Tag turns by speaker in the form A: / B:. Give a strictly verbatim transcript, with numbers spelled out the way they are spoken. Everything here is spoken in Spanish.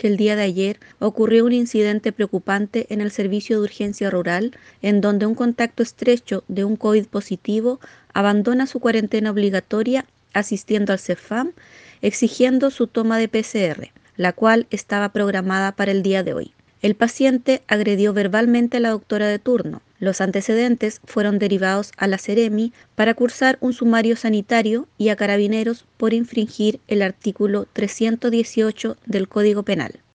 A: que el día de ayer ocurrió un incidente preocupante en el servicio de urgencia rural, en donde un contacto estrecho de un COVID positivo abandona su cuarentena obligatoria asistiendo al CEFAM, exigiendo su toma de P C R, la cual estaba programada para el día de hoy. El paciente agredió verbalmente a la doctora de turno. Los antecedentes fueron derivados a la Seremi para cursar un sumario sanitario y a Carabineros por infringir el artículo trescientos dieciocho del Código Penal.